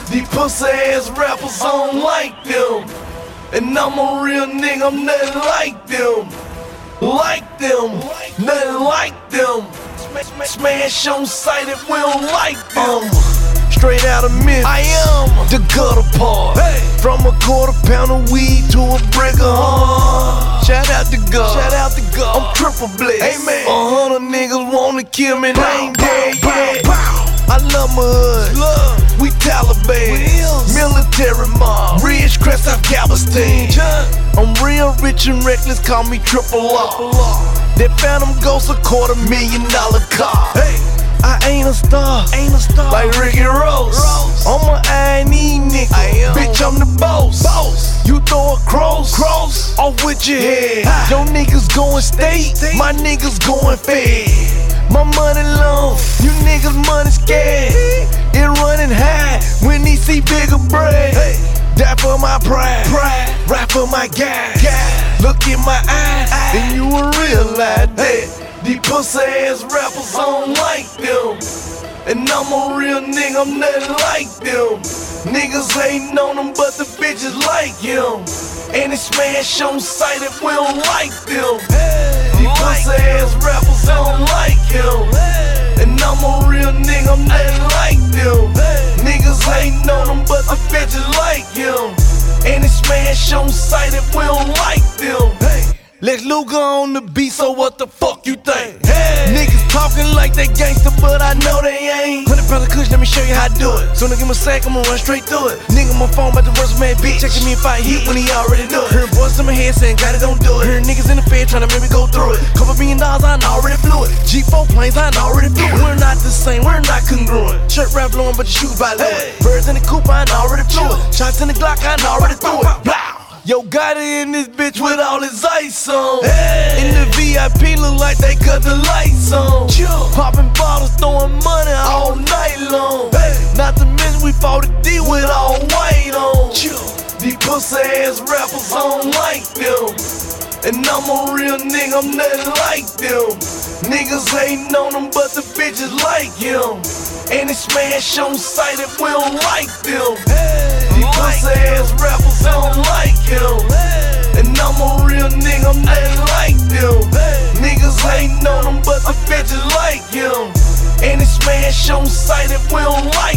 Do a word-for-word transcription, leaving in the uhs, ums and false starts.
These pussy ass rappers, I don't like them. And I'm a real nigga, I'm nothing like them. Like them, nothing like them. Smash on sight if we don't like them. Straight out of Memphis, I am the gutter part. Hey. From a quarter pound of weed to a brick of hard. Shout out to God, shout out to God. I'm triple blessed. Amen. A hundred niggas wanna kill me, and I ain't dead yet. I love my hood, love. We Taliban, Wheels. Military mob, Ridge Crest, Afghanistan. I'm real rich and reckless, call me triple R. That Phantom Ghost, a quarter million dollar car. Hey. I ain't a star, ain't a star like Ricky Rose. Rose. I'm a I N E nigga, bitch I'm the boss. boss. You throw a cross, cross off with your head. Ah. Your niggas going state, my niggas going fed. My money long, you niggas money scared. It running high when they see bigger bread. Hey. Die for my pride, pride. Ride for my guys. guys. Look in my eyes, eyes. Then you will realize that these pussy ass rappers, I don't like them. And I'm a real nigga, I'm nothing like them. Niggas hating on them, but the bitches like him. And they smash on sight if we don't like them. These pussy ass rappers, I don't like him. And I'm a real nigga, I'm nothing like them. Niggas hating on them, but the bitches like him. And they smash on sight if we don't like them. Lex Luger on the beat, so what the fuck you think? Hey. Niggas talking like they gangster, but I know they ain't. Hundred pounds of kush, let me show you how to do it. Soon as I give him a sack, I'ma run straight through it. Nigga, my phone about the worst man bitch. Checking me if I hit when he already do it. Hearing voices in my head saying, got it, don't do it. Hearing niggas in the fed trying to make me go through it. Couple million dollars, I done already flew it. G four planes, I done already flew it. We're not the same, we're not congruent. Shirt rap blowing, but the shoes by Louis. Hey. Birds in the coupe, I done already flew it. Shots in the Glock, I done already threw it. Blah. Yo, got it in this bitch with all his ice on. Hey. In the V I P look like they cut the lights on. Popping bottles, throwing money all night long. Hey. Not to mention we fought a D with all white on. Chill. These pussy ass rappers, I don't like them. And I'm a real nigga, I'm nothing like them. Niggas hating on them, but the bitches like him. And they smash on sight if we don't like them. Hey. These pussy ass rappers, I don't like him. And I'm a real nigga, I'm nothing like them. Niggas hating on them, but the bitches like him. And they smash on sight if we don't like